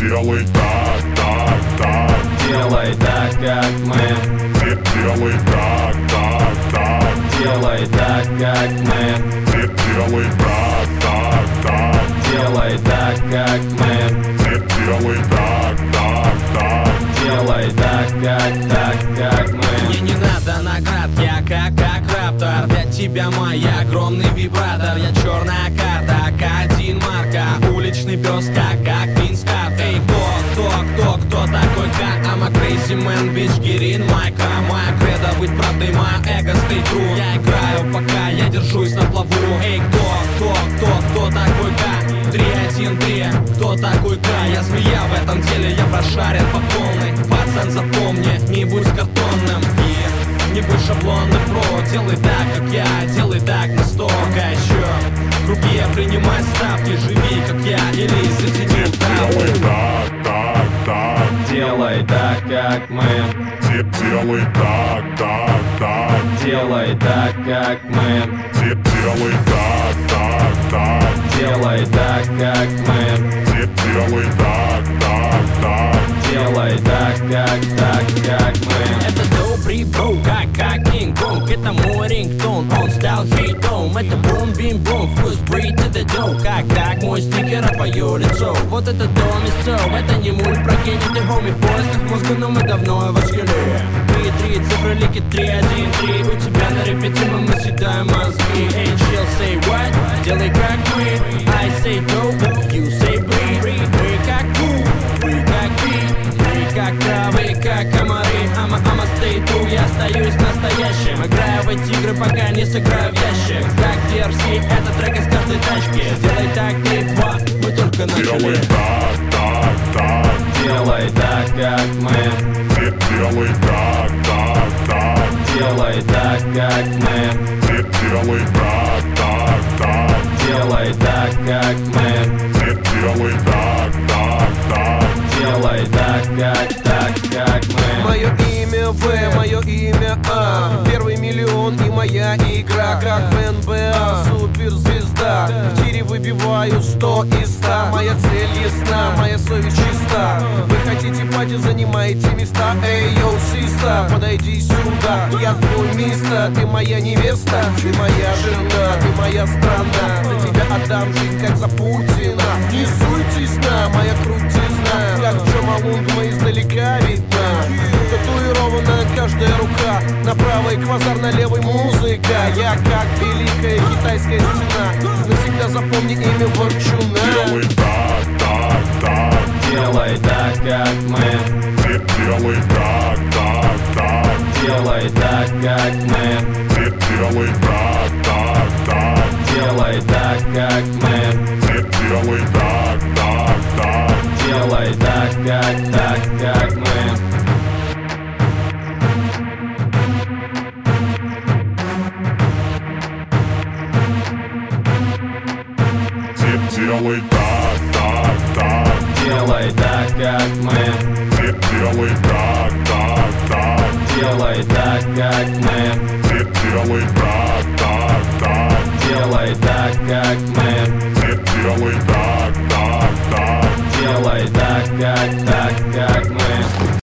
Делай так, так, так. Делай так, как мы. Делай так, так, так. Делай так, как мы. Делай так, так, так. Делай так, как мы. Делай так, так, так. Делай так, как мы. Мне не надо наград, я как раптор. Для тебя мой огромный вибратор. Я черная карта, К1 марка. Уличный пес, как Винскарт. Эй, кто такой К? I'm a crazy man, bitch, get in my car. Моя кредо быть правдой, моя эго stay true. Я играю, пока я держусь на плаву. Эй, кто такой К? 3-1-3, кто такой К? Я змея в этом деле, я прошарен по полной. Пацан, запомни, не будь картонным. Не будь шаблонным, бро. Делай так, как я, делай так на 100. А еще круги, принимай ставки. Живи, как я, или затяни Делай траву. так, так, так. Делай так, как мы. Делай так, так, так. Делай так, как мы. Делай так, так, так. Делай так, как мы. Делай так, так, так. Делай так, как мы. Это добрый бро, как Кинг-Конг. Это мой рингтон, он стал хейтом. Это бум-бим-бум, вкус breed to the dough. Как мой стикер, а твое лицо. Вот это дом из цел, это не мульт, прокинь ты хоми в поисках мозга, но мы давно его скеле. 3-3, цифры лики 3-1-3. У тебя на репетиме мы съедаем мозги. Эй, chill, say what? Делай как мы. I say dope, you say breed. Мы как cool, вы как beat. Мы как травы, как комары. I'ma stay true, я остаюсь настоящим. Играю в эти игры, пока не сыграю в ящик. Как DRC, это трек из каждой тачки. Делай так, 3-2, мы только начали. Делай так, так, так. Делай так, как мы. Делай так, так, так. Делай так, как мы. Делай так, так, так. Делай так, как мы. Делай так, так, так. Делай так, как мы. Мое имя В, мое имя А. Первый миллион и моя игра. Как в НБА, суперзвезда. В тире выбиваю 100 из 100. Моя цель ясна, моя совесть чиста. Вы хотите пати, занимаете места. Эй, йоу, систа, подойди сюда. Я твой мистер, ты моя невеста. Ты моя жена, ты моя страна. За тебя отдам жизнь, как за Путина. Не суйтесь на моя крутизна. Как Джо Малунг, мы издалека видна. Татуирована каждая рука. На правой квазар, на левой музыка. Я как великая китайская стена. Навсегда запомни имя Ворчуна. Делай так, так, так. Делай так, как мы. Делай так, так, так. Делай так, как мы. Делай так, так, так. Делай так, как мы. Делай так, так, так. Делай так, как мы. Делай так, так, так. Делай так, как мы. Делай так, так, так. Делай так, как мы. Делай так, так, так. Делай так, как мы. Делай так, так, так. Делай так, как